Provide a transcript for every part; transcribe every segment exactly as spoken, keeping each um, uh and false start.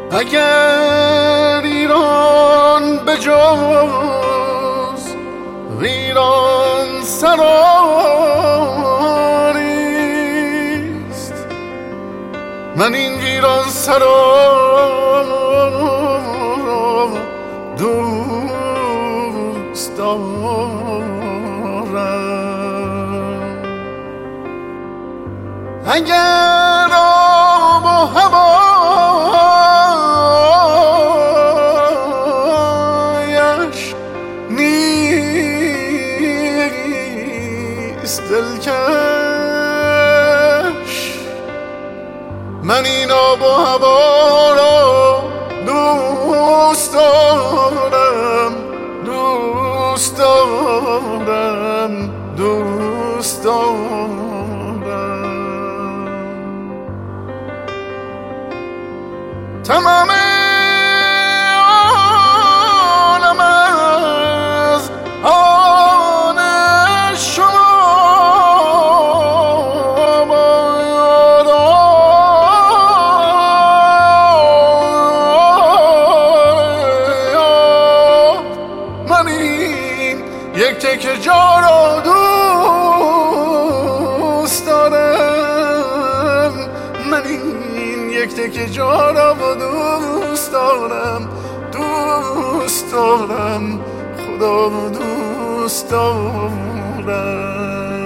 اگر ایران به جز ویران سراریست، من این ویران سرا دوست دارم. اگر آب و هوایش نیست دلکش، من این آب و هوا را دوست دارم، دوست دارم، دوست دارم. تمام عالم از آن شما باد، من این یک تکه جا را دوست دارم، من این یک تکه جا را دوست دارم، دوست دارم، خدا دوست دارم.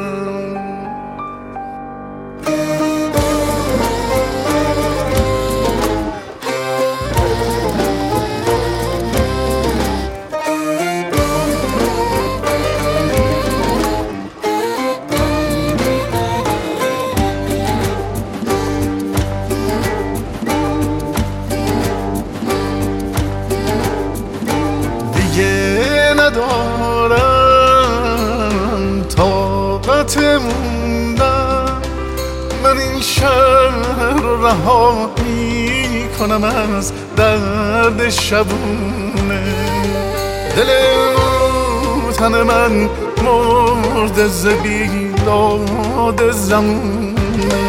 ندارم طاقت موندن، من این شهر رو رها می کنم از درد شبونه. دل تن من مرد ز بیداد زمونه.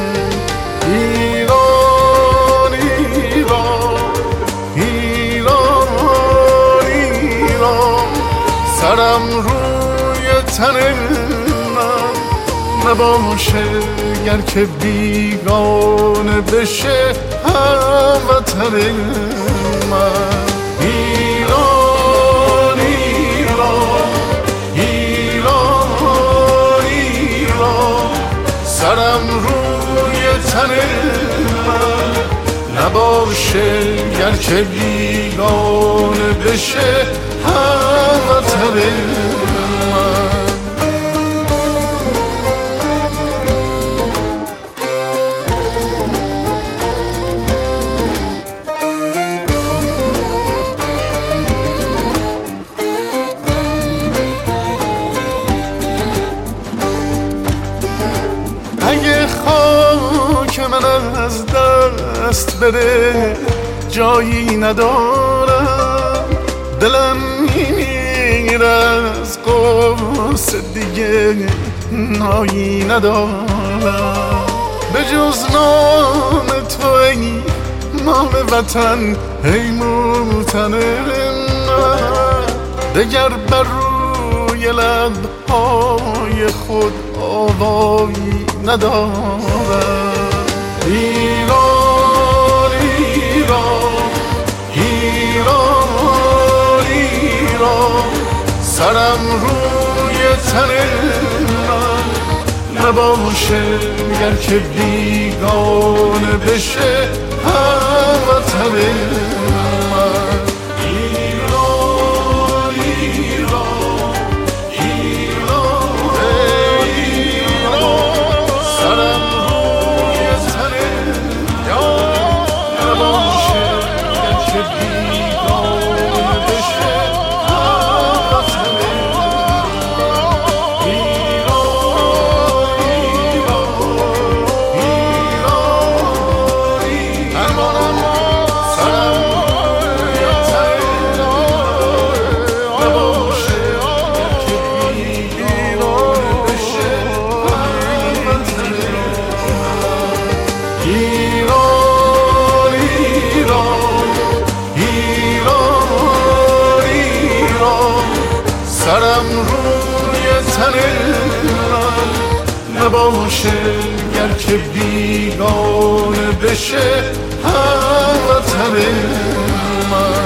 ایران ایران ایران ایران، سرم روی تن من نباشه گر که بیگانه بشه هموطن من. ایران ایران ایران ایران، سرم روی تن من نباشه گر که بیگانه بشه هموطن من. اگه خاک من از دست بره جایی ندارم، دلم میمیره از قصه دیگه نایی ندارم. به جز نام تو ای نام وطن، ای موطن من، دگر بر روی لبهای خود آوایی ندارم. ایران ایران ایران ایران، سرم روی تن من نباشه گر که بیگانه بشه هموطن من. ایران ایران ایران ایران، سرم روی تن نباشه گر که بیگانه بشه هموطن من. ایران ایران ایران ایران، سرم وطن من نباشه، گرچه بیگانه بشه هموطن من.